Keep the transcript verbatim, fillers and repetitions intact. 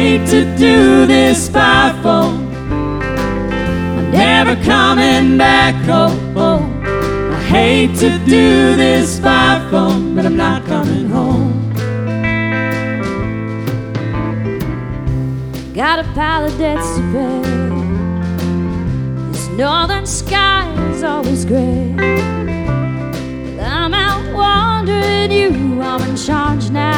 hate to do this fivefold. I'm never coming back home. I hate to do this fivefold, but I'm not coming home. Got a pile of debts to pay. This northern sky is always gray. But I'm out wandering, you are in charge now.